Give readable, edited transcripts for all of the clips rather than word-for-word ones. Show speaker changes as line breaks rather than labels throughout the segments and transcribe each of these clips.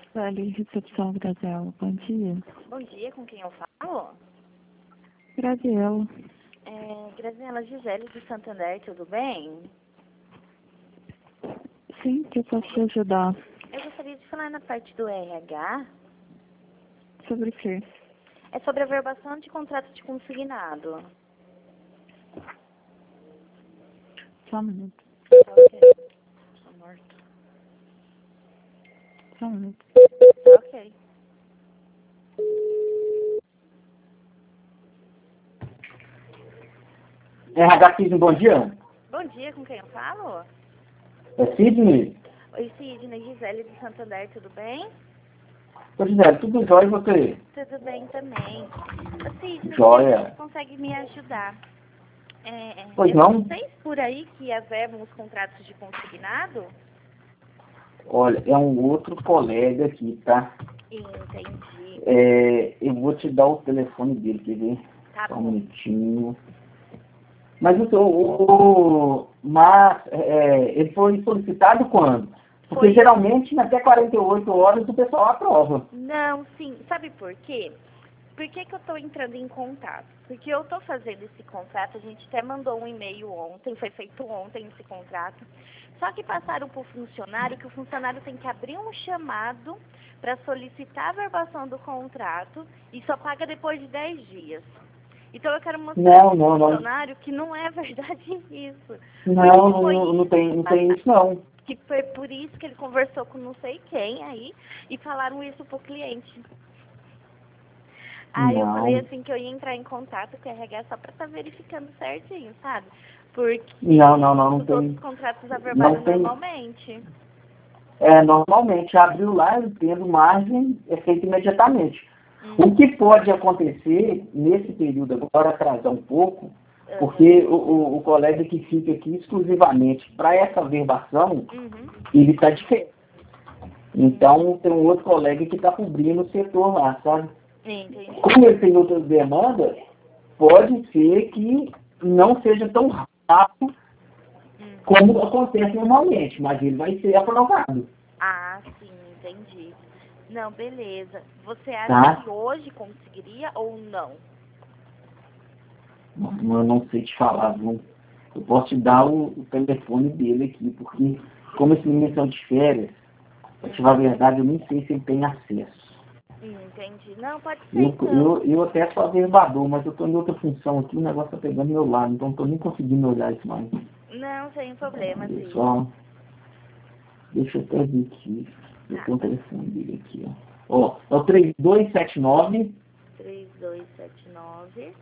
Vale, recepção Graziela. Bom dia.
Bom dia, com quem eu falo?
Graziela.
Graziela, Gisele do Santander, tudo bem?
Sim, que eu posso te ajudar.
Eu gostaria de falar na parte do RH.
Sobre o quê?
É sobre a verbação de contrato de consignado.
Só um minuto.
Ok. Tô morto.
Só um minuto.
Ok.
RH Sidney, bom dia.
Bom dia, com quem eu falo?
É Sidney?
Oi, Sidney, Gisele do Santander, tudo bem?
Ô Gisele, tudo jóia e você?
Tudo bem também. Ô, Sidney,
Jóia.
você consegue me ajudar?
Pois
É
não?
vocês por aí que averbam os contratos de consignado?
Olha, é um outro colega aqui, tá?
Entendi.
Eu vou te dar o telefone dele, quer ver?
Tá
Só um
bom.
minutinho. Mas ele foi solicitado quando? Porque
Foi.
geralmente, até 48 horas, o pessoal aprova.
Não, sim. Sabe por quê? Por que que eu estou entrando em contato? Porque eu estou fazendo esse contrato, a gente até mandou um e-mail ontem, foi feito ontem esse contrato. Só que passaram para o funcionário que o funcionário tem que abrir um chamado para solicitar a verbação do contrato e só paga depois de 10 dias. Então eu quero mostrar para o funcionário que não é verdade isso.
Não tem isso não.
Que foi por isso que ele conversou com não sei quem aí e falaram isso pro cliente. Aí eu falei assim que eu ia entrar em contato com o RH só pra estar verificando certinho, sabe? Porque
não
os
tem.
outros contratos averbaram normalmente.
Normalmente, abriu lá, eu tendo margem, é feito imediatamente. O que pode acontecer nesse período agora, atrasar um pouco, porque o colega que fica aqui exclusivamente para essa verbação, ele está de férias. Então, tem um outro colega que está cobrindo o setor lá, sabe?
Entendi.
Como ele tem outras demandas, pode ser que não seja tão rápido como acontece normalmente, mas ele vai ser aprovado.
Ah, sim, entendi. Não, beleza. Você acha que hoje conseguiria ou não?
Eu não sei te falar, viu? Eu posso te dar o telefone dele aqui, porque como esse menino são de férias, pra te falar a verdade, eu nem sei se ele tem acesso.
Entendi. Não, pode ser então.
Eu até sou verbador, mas eu estou em outra função aqui, o negócio está pegando meu lado, então não estou nem conseguindo olhar isso mais.
Não, sem problema, sim.
Deixa eu até ver aqui. Eu tenho o telefone dele aqui, ó. É o 3279
3279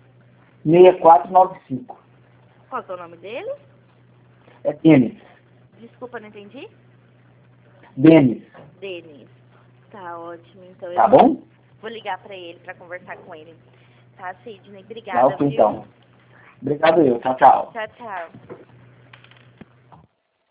6495.
Qual é o nome dele?
É Denis.
Desculpa, não entendi.
Denis.
Denis. Tá ótimo, então
Tá bom?
Vou ligar pra ele, pra conversar com ele. Tá, Sidney? Obrigada,
Tá, ok,
viu?
então. Obrigado eu. Tchau, tchau.
Tchau, tchau.